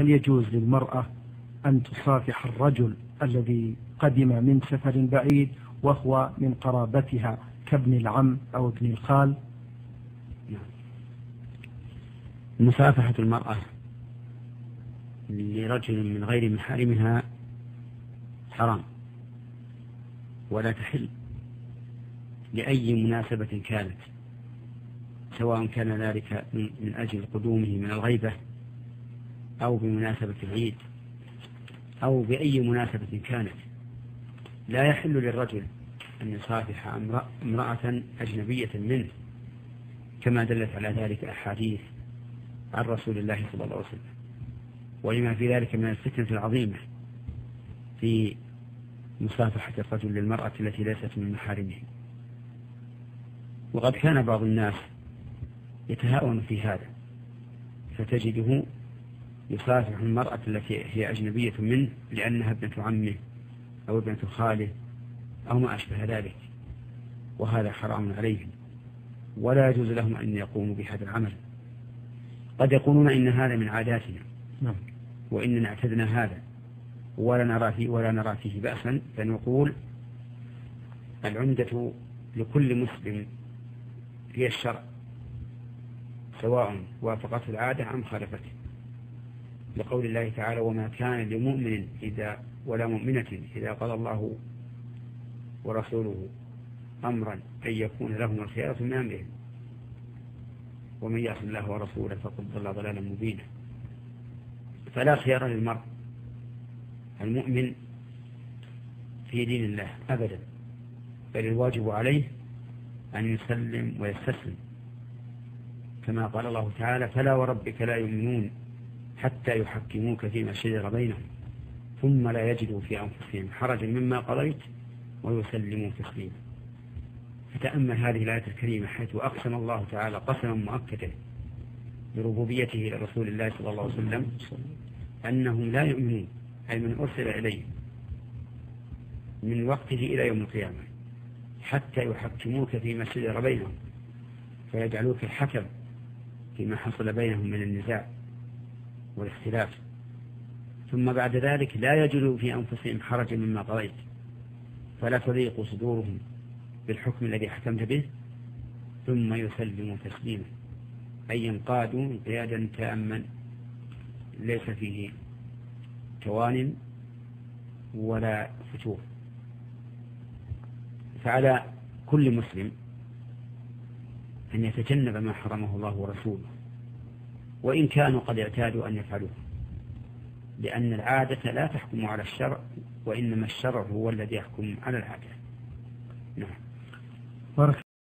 هل يجوز للمرأة أن تصافح الرجل الذي قدم من سفر بعيد وهو من قرابتها كابن العم أو ابن الخال؟ مصافحة المرأة لرجل من غير محارمها حرام ولا تحل لأي مناسبة كانت، سواء كان ذلك من أجل قدومه من الغيبة أو بمناسبة العيد أو بأي مناسبة كانت. لا يحل للرجل أن يصافح امرأة أجنبية منه، كما دلت على ذلك أحاديث عن رسول الله صلى الله عليه وسلم، ولما في ذلك من الفتنة العظيمة في مصافحة الرجل للمرأة التي ليست من محارمه. وقد كان بعض الناس يتهاون في هذا، فتجده يصافح المرأة التي هي أجنبية منه لأنها ابنة عمه أو ابنة خاله أو ما أشبه ذلك، وهذا حرام عليهم ولا يجوز لهم أن يقوموا بهذا العمل. قد يقولون إن هذا من عاداتنا وإننا اعتدنا هذا ولا نرى فيه بأسا، فنقول العمدة لكل مسلم هي الشرع، سواء وافقته العادة أم خالفته، لقول الله تعالى: وما كان لمؤمن ولا مؤمنة إذا قضى الله ورسوله أمرا أن يكون لهم الخيارة من أمرهم ومن يعص الله ورسوله فقد ضل ضلالا مبينا. فلا خيار للمرء المؤمن في دين الله أبدا، بل الواجب عليه أن يسلم ويستسلم، كما قال الله تعالى: فلا وربك لا يؤمنون حتى يحكموك فيما شجر بينهم ثم لا يجدوا في أنفسهم حرجا مما قضيت ويسلموا تسليما. فتأمل هذه الآية الكريمة حيث أقسم الله تعالى قسما مؤكدا بربوبيته لرسول الله صلى الله عليه وسلم أنهم لا يؤمنون، أي من أرسل إليه من وقته إلى يوم القيامة، حتى يحكموك فيما شجر بينهم، فيجعلوك الحكم فيما حصل بينهم من النزاع والاختلاف، ثم بعد ذلك لا يجدوا في أنفسهم حرجا مما قضيت، فلا تضيق صدورهم بالحكم الذي حكمت به، ثم يسلموا تسليما، أي ينقادوا انقيادا تاما ليس فيه توان ولا فتور. فعلى كل مسلم أن يتجنب ما حرمه الله ورسوله، وإن كانوا قد اعتادوا أن يفعلوه، لأن العادة لا تحكم على الشرع، وإنما الشرع هو الذي يحكم على العادة. نعم.